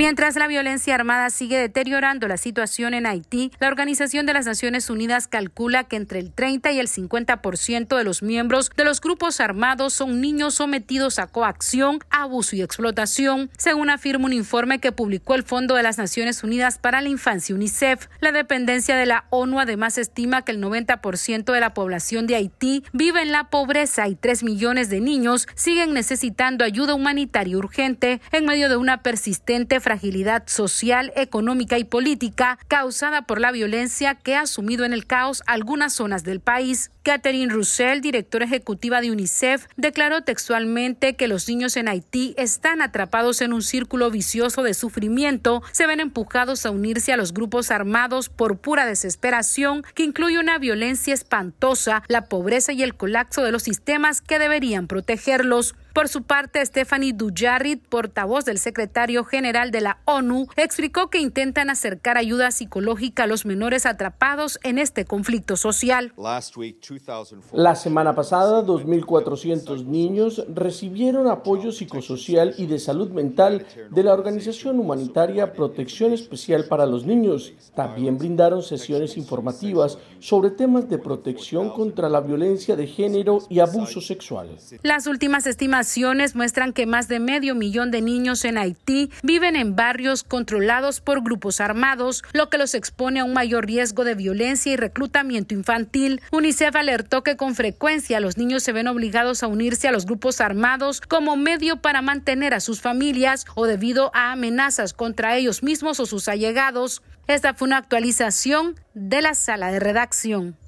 Mientras la violencia armada sigue deteriorando la situación en Haití, la Organización de las Naciones Unidas calcula que entre el 30 y el 50% de los miembros de los grupos armados son niños sometidos a coacción, abuso y explotación, según afirma un informe que publicó el Fondo de las Naciones Unidas para la Infancia, UNICEF. La dependencia de la ONU además estima que el 90% de la población de Haití vive en la pobreza y 3 millones de niños siguen necesitando ayuda humanitaria urgente en medio de una persistente fragilidad social, económica y política causada por la violencia que ha sumido en el caos algunas zonas del país. Catherine Russell, directora ejecutiva de UNICEF, declaró textualmente que los niños en Haití están atrapados en un círculo vicioso de sufrimiento, se ven empujados a unirse a los grupos armados por pura desesperación, que incluye una violencia espantosa, la pobreza y el colapso de los sistemas que deberían protegerlos. Por su parte, Stephanie Dujarric, portavoz del secretario general de la ONU, explicó que intentan acercar ayuda psicológica a los menores atrapados en este conflicto social. La semana pasada, 2.400 niños recibieron apoyo psicosocial y de salud mental de la organización humanitaria Protección Especial para los Niños. También brindaron sesiones informativas sobre temas de protección contra la violencia de género y abuso sexual. Las últimas estimaciones muestran que más de 500,000 de niños en Haití viven en barrios controlados por grupos armados, lo que los expone a un mayor riesgo de violencia y reclutamiento infantil. UNICEF alertó que con frecuencia los niños se ven obligados a unirse a los grupos armados como medio para mantener a sus familias o debido a amenazas contra ellos mismos o sus allegados. Esta fue una actualización de la sala de redacción.